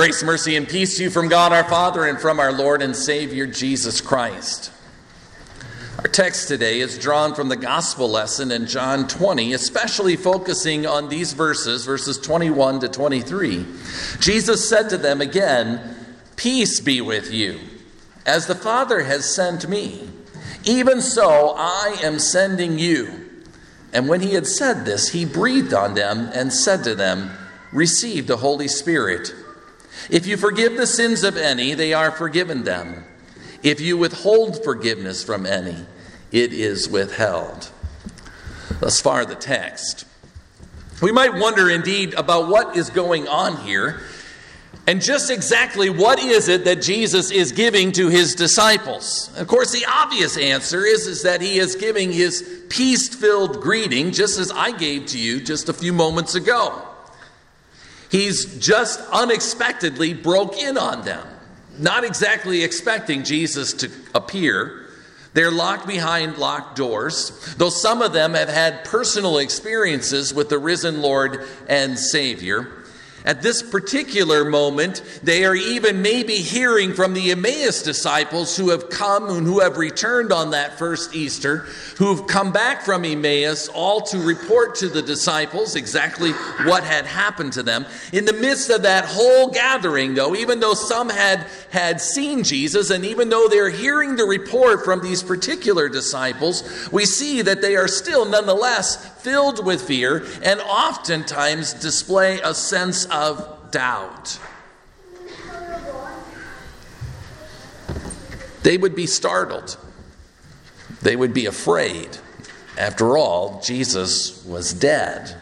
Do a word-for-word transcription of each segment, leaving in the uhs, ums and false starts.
Grace, mercy, and peace to you from God our Father and from our Lord and Savior Jesus Christ. Our text today is drawn from the gospel lesson in John twenty, especially focusing on these verses, verses twenty-one to twenty-three. Jesus said to them again, "Peace be with you. As the Father has sent me, even so I am sending you." And when he had said this, he breathed on them and said to them, "Receive the Holy Spirit. If you forgive the sins of any, they are forgiven them. If you withhold forgiveness from any, it is withheld." Thus far the text. We might wonder indeed about what is going on here, and just exactly what is it that Jesus is giving to his disciples. Of course, the obvious answer is, is that he is giving his peace-filled greeting, just as I gave to you just a few moments ago. He's just unexpectedly broke in on them, not exactly expecting Jesus to appear. They're locked behind locked doors, though some of them have had personal experiences with the risen Lord and Savior. At this particular moment, they are even maybe hearing from the Emmaus disciples who have come and who have returned on that first Easter, who've come back from Emmaus, all to report to the disciples exactly what had happened to them. In the midst of that whole gathering, though, even though some had, had seen Jesus, and even though they're hearing the report from these particular disciples, we see that they are still nonetheless filled with fear and oftentimes display a sense of doubt. They would be startled. They would be afraid. After all, Jesus was dead.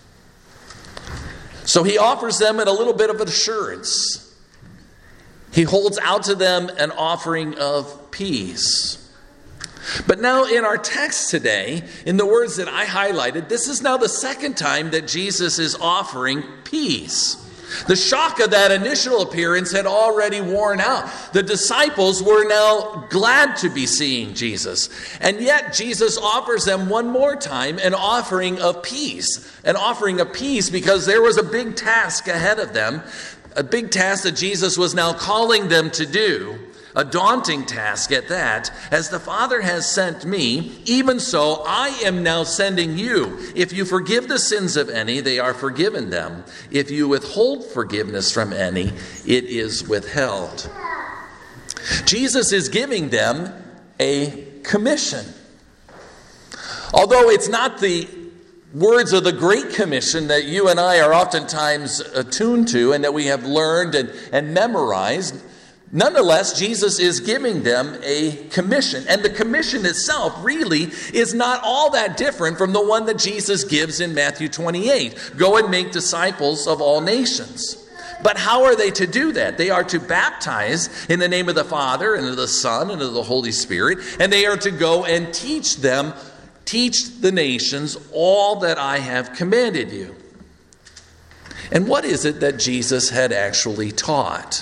So he offers them a little bit of an assurance. He holds out to them an offering of peace. But now in our text today, in the words that I highlighted, this is now the second time that Jesus is offering peace. The shock of that initial appearance had already worn out. The disciples were now glad to be seeing Jesus. And yet Jesus offers them one more time an offering of peace. An offering of peace because there was a big task ahead of them. A big task that Jesus was now calling them to do. A daunting task at that. "As the Father has sent me, even so I am now sending you. If you forgive the sins of any, they are forgiven them. If you withhold forgiveness from any, it is withheld." Jesus is giving them a commission. Although it's not the words of the Great Commission that you and I are oftentimes attuned to and that we have learned and, and memorized, nonetheless, Jesus is giving them a commission. And the commission itself really is not all that different from the one that Jesus gives in Matthew twenty-eight. Go and make disciples of all nations. But how are they to do that? They are to baptize in the name of the Father and of the Son and of the Holy Spirit. And they are to go and teach them, teach the nations all that I have commanded you. And what is it that Jesus had actually taught?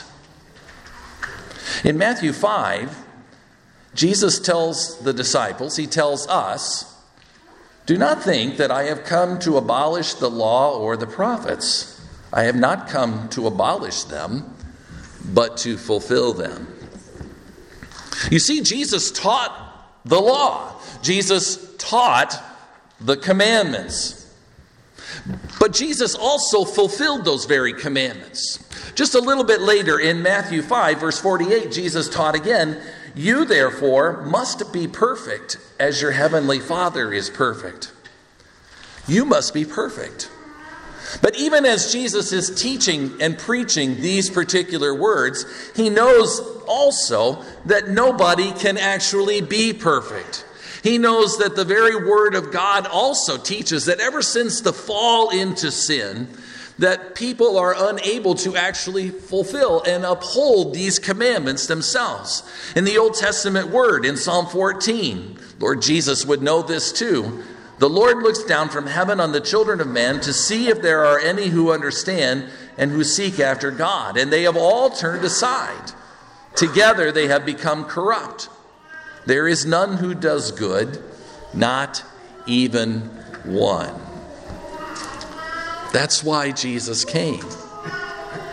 In Matthew five, Jesus tells the disciples, he tells us, "Do not think that I have come to abolish the law or the prophets. I have not come to abolish them, but to fulfill them." You see, Jesus taught the law. Jesus taught the commandments. But Jesus also fulfilled those very commandments. Just a little bit later in Matthew five, verse forty-eight, Jesus taught again, "You therefore must be perfect as your heavenly Father is perfect." You must be perfect. But even as Jesus is teaching and preaching these particular words, he knows also that nobody can actually be perfect. He knows that the very word of God also teaches that ever since the fall into sin, that people are unable to actually fulfill and uphold these commandments themselves. In the Old Testament word, in Psalm fourteen, Lord Jesus would know this too. "The Lord looks down from heaven on the children of men to see if there are any who understand and who seek after God. And they have all turned aside. Together they have become corrupt. There is none who does good, not even one." That's why Jesus came.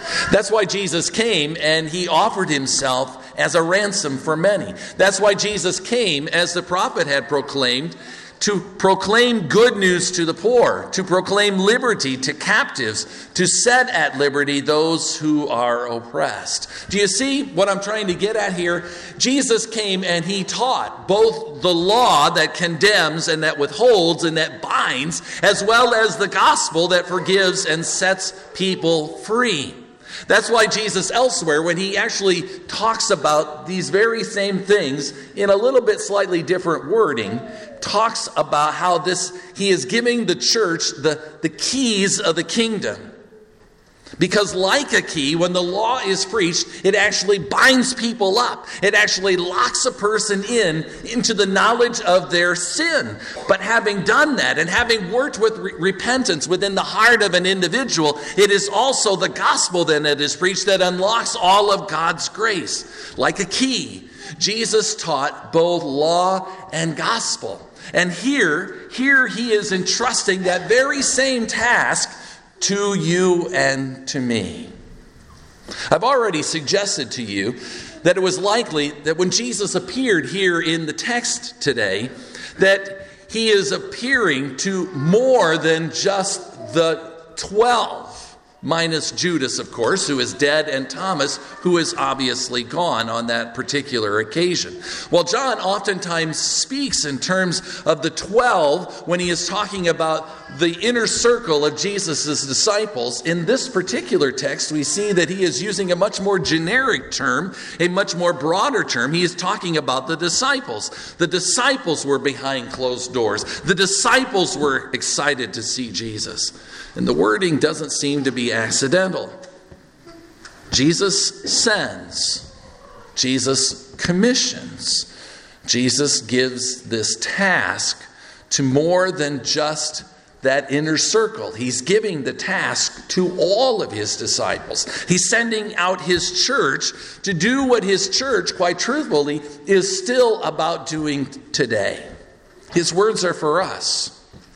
That's why Jesus came and he offered himself as a ransom for many. That's why Jesus came, as the prophet had proclaimed, to proclaim good news to the poor, to proclaim liberty to captives, to set at liberty those who are oppressed. Do you see what I'm trying to get at here? Jesus came and he taught both the law that condemns and that withholds and that binds, as well as the gospel that forgives and sets people free. That's why Jesus elsewhere, when he actually talks about these very same things in a little bit slightly different wording, talks about how this he is giving the church the, the keys of the kingdom. Because like a key, when the law is preached, it actually binds people up. It actually locks a person in into the knowledge of their sin. But having done that and having worked with re- repentance within the heart of an individual, it is also the gospel then that is preached that unlocks all of God's grace. Like a key, Jesus taught both law and gospel. And here, here he is entrusting that very same task to you and to me. I've already suggested to you that it was likely that when Jesus appeared here in the text today, that he is appearing to more than just the twelve, minus Judas, of course, who is dead, and Thomas, who is obviously gone on that particular occasion. Well, John oftentimes speaks in terms of the twelve when he is talking about the inner circle of Jesus' disciples. In this particular text, we see that he is using a much more generic term, a much more broader term. He is talking about the disciples. The disciples were behind closed doors. The disciples were excited to see Jesus. And the wording doesn't seem to be accidental. Jesus sends. Jesus commissions. Jesus gives this task to more than just that inner circle. He's giving the task to all of his disciples. He's sending out his church to do what his church, quite truthfully, is still about doing today. His words are for us.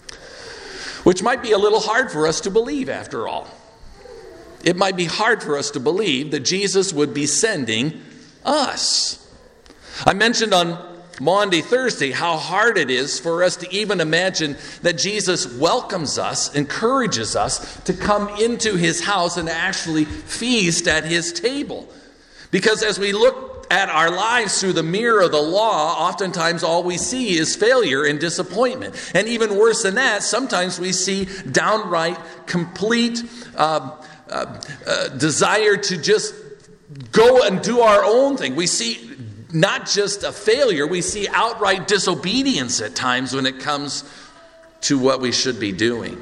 Which might be a little hard for us to believe, after all. It might be hard for us to believe that Jesus would be sending us. I mentioned on Maundy Thursday how hard it is for us to even imagine that Jesus welcomes us, encourages us to come into his house and actually feast at his table. Because as we look at our lives through the mirror of the law, oftentimes all we see is failure and disappointment. And even worse than that, sometimes we see downright complete uh, uh, uh, desire to just go and do our own thing. We see not just a failure, we see outright disobedience at times when it comes to what we should be doing.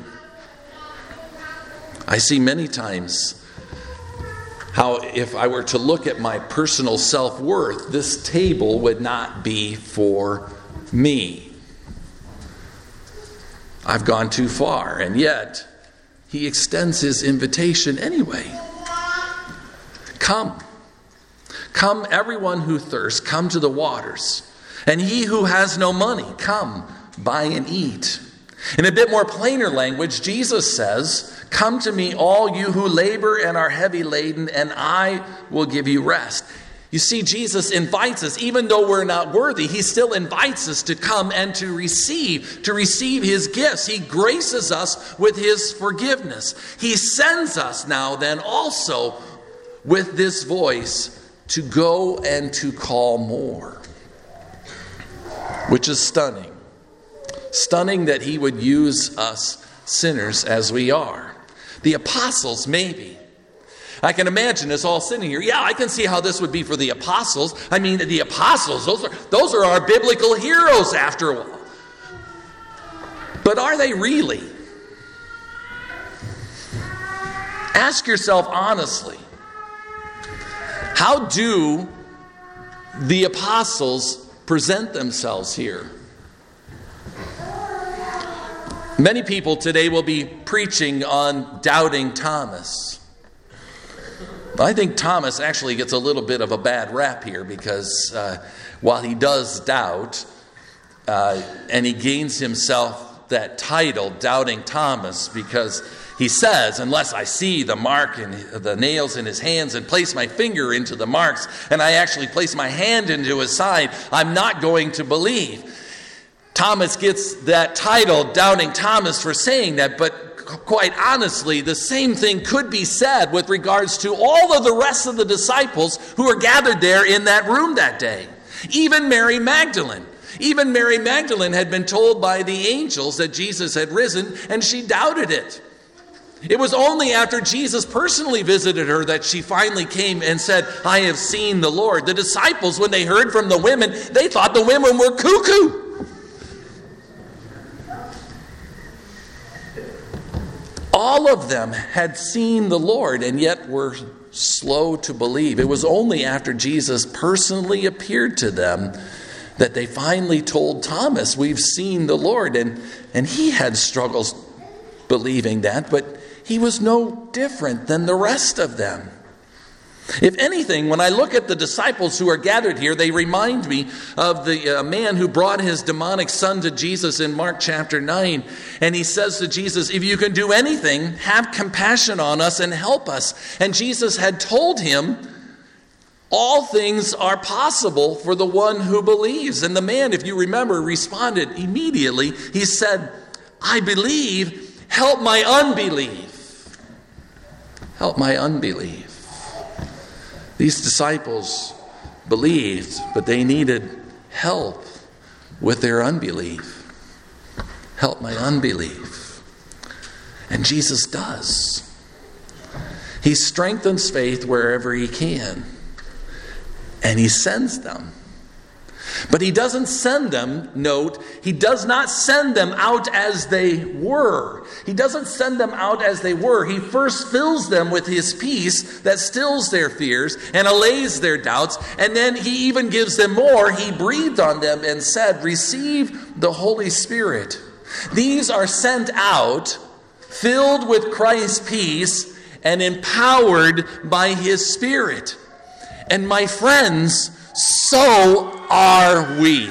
I see many times how if I were to look at my personal self-worth, this table would not be for me. I've gone too far, and yet he extends his invitation anyway. Come. Come, everyone who thirsts, come to the waters. And he who has no money, come, buy and eat. In a bit more plainer language, Jesus says, come to me, all you who labor and are heavy laden, and I will give you rest. You see, Jesus invites us, even though we're not worthy, he still invites us to come and to receive, to receive his gifts. He graces us with his forgiveness. He sends us now then also with this voice to go and to call more, which is stunning. Stunning that he would use us sinners as we are. The apostles, maybe. I can imagine us all sitting here. Yeah, I can see how this would be for the apostles. I mean, the apostles, those are, those are our biblical heroes after all. But are they really? Ask yourself honestly, how do the apostles present themselves here? Many people today will be preaching on doubting Thomas. I think Thomas actually gets a little bit of a bad rap here because uh, while he does doubt, uh, and he gains himself that title, Doubting Thomas, because He says, unless I see the mark and the nails in his hands and place my finger into the marks and I actually place my hand into his side, I'm not going to believe. Thomas gets that title, Doubting Thomas, for saying that, but quite honestly, the same thing could be said with regards to all of the rest of the disciples who were gathered there in that room that day. Even Mary Magdalene. Even Mary Magdalene had been told by the angels that Jesus had risen, and she doubted it. It was only after Jesus personally visited her that she finally came and said, I have seen the Lord. The disciples, when they heard from the women, they thought the women were cuckoo. All of them had seen the Lord and yet were slow to believe. It was only after Jesus personally appeared to them that they finally told Thomas, we've seen the Lord. And, and he had struggles believing that, but he was no different than the rest of them. If anything, when I look at the disciples who are gathered here, they remind me of the uh, man who brought his demonic son to Jesus in Mark chapter nine. And he says to Jesus, if you can do anything, have compassion on us and help us. And Jesus had told him, all things are possible for the one who believes. And the man, if you remember, responded immediately. He said, I believe, help my unbelief. Help my unbelief. These disciples believed, but they needed help with their unbelief. Help my unbelief. And Jesus does. He strengthens faith wherever he can. And he sends them. But he doesn't send them, note, he does not send them out as they were. He doesn't send them out as they were. He first fills them with his peace that stills their fears and allays their doubts. And then he even gives them more. He breathed on them and said, receive the Holy Spirit. These are sent out, filled with Christ's peace and empowered by his Spirit. And my friends, so are we.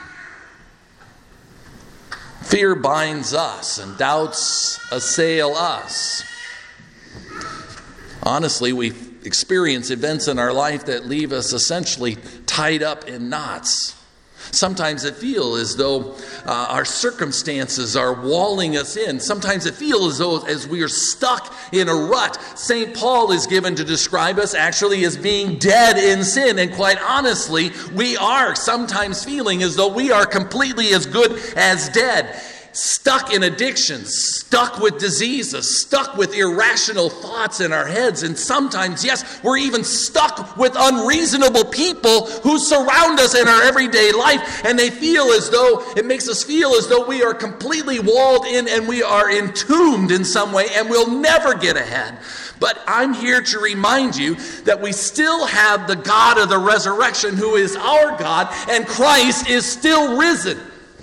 Fear binds us and doubts assail us. Honestly, we experience events in our life that leave us essentially tied up in knots. Sometimes it feels as though uh, our circumstances are walling us in. Sometimes it feels as though as we are stuck in a rut. Saint Paul is given to describe us actually as being dead in sin. And quite honestly, we are sometimes feeling as though we are completely as good as dead. Stuck in addictions, stuck with diseases, stuck with irrational thoughts in our heads. And sometimes, yes, we're even stuck with unreasonable people who surround us in our everyday life. And they feel as though, it makes us feel as though we are completely walled in and we are entombed in some way and we'll never get ahead. But I'm here to remind you that we still have the God of the resurrection who is our God, and Christ is still risen.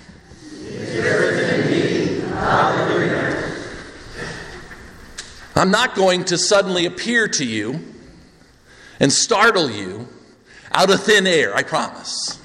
I'm not going to suddenly appear to you and startle you out of thin air, I promise.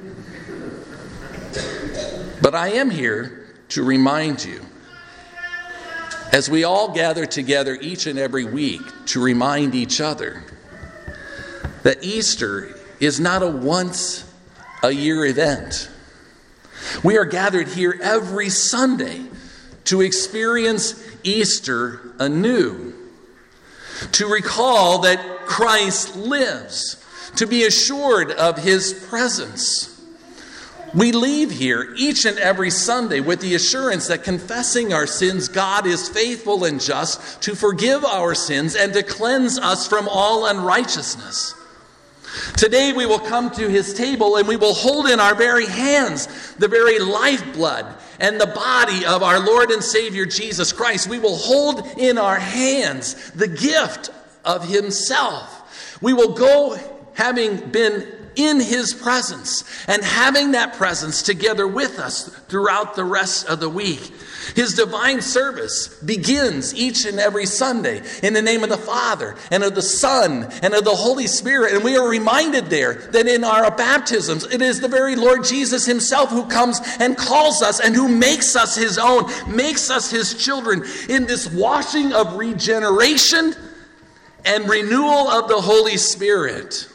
But I am here to remind you, as we all gather together each and every week to remind each other that Easter is not a once-a-year event. We are gathered here every Sunday to experience Easter anew, to recall that Christ lives, to be assured of his presence. We leave here each and every Sunday with the assurance that confessing our sins, God is faithful and just to forgive our sins and to cleanse us from all unrighteousness. Today we will come to his table and we will hold in our very hands the very lifeblood and the body of our Lord and Savior Jesus Christ. We will hold in our hands the gift of himself. We will go, having been in his presence and having that presence together with us throughout the rest of the week. His divine service begins each and every Sunday in the name of the Father and of the Son and of the Holy Spirit. And we are reminded there that in our baptisms, it is the very Lord Jesus himself who comes and calls us and who makes us his own, makes us his children in this washing of regeneration and renewal of the Holy Spirit.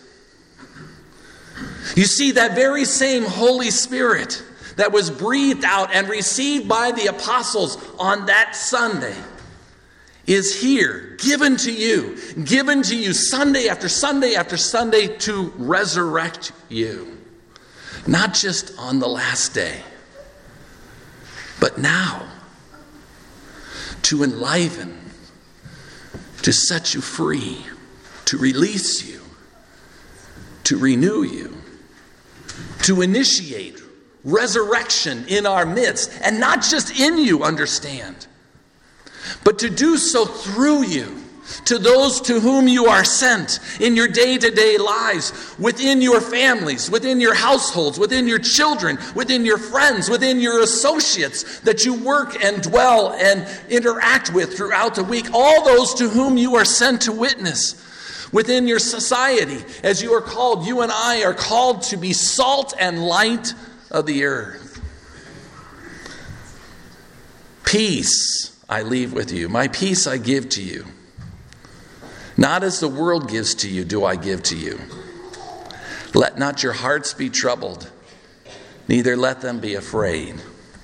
You see, that very same Holy Spirit that was breathed out and received by the apostles on that Sunday is here, given to you, given to you Sunday after Sunday after Sunday to resurrect you. Not just on the last day, but now to enliven, to set you free, to release you, to renew you, to initiate resurrection in our midst, and not just in you, understand, but to do so through you, to those to whom you are sent in your day-to-day lives, within your families, within your households, within your children, within your friends, within your associates that you work and dwell and interact with throughout the week, all those to whom you are sent to witness. Within your society, as you are called, you and I are called to be salt and light of the earth. Peace I leave with you. My peace I give to you. Not as the world gives to you, do I give to you. Let not your hearts be troubled, neither let them be afraid.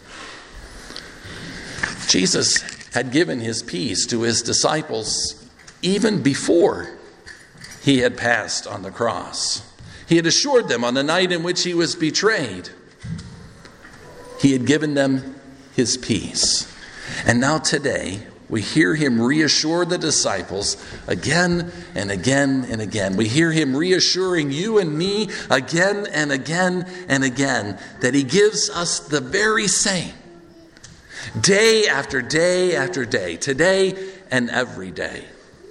Jesus had given his peace to his disciples even before he had passed on the cross. He had assured them on the night in which he was betrayed. He had given them his peace. And now today, we hear him reassure the disciples again and again and again. We hear him reassuring you and me again and again and again that he gives us the very same. Day after day after day. Today and every day.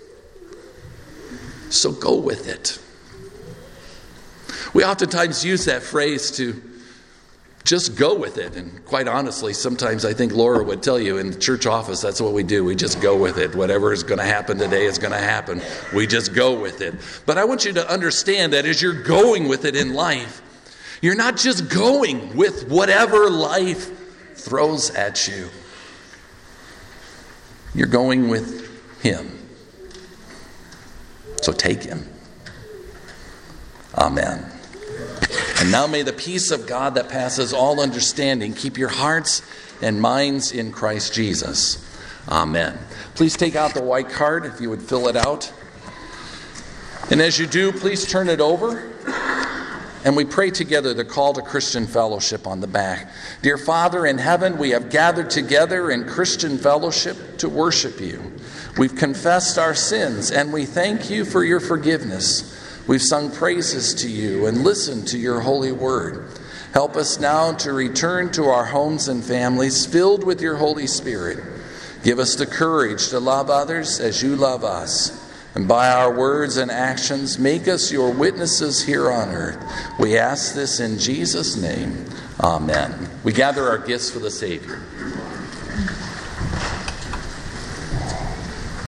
So go with it. We oftentimes use that phrase to just go with it. And quite honestly, sometimes I think Laura would tell you in the church office, that's what we do. We just go with it. Whatever is going to happen today is going to happen. We just go with it. But I want you to understand that as you're going with it in life, you're not just going with whatever life throws at you. You're going with him. So take him. Amen. And now may the peace of God that passes all understanding keep your hearts and minds in Christ Jesus. Amen. Please take out the white card if you would fill it out. And as you do, please turn it over. And we pray together the call to Christian fellowship on the back. Dear Father in heaven, we have gathered together in Christian fellowship to worship you. We've confessed our sins and we thank you for your forgiveness. We've sung praises to you and listened to your holy word. Help us now to return to our homes and families filled with your Holy Spirit. Give us the courage to love others as you love us. And by our words and actions, make us your witnesses here on earth. We ask this in Jesus' name. Amen. We gather our gifts for the Savior.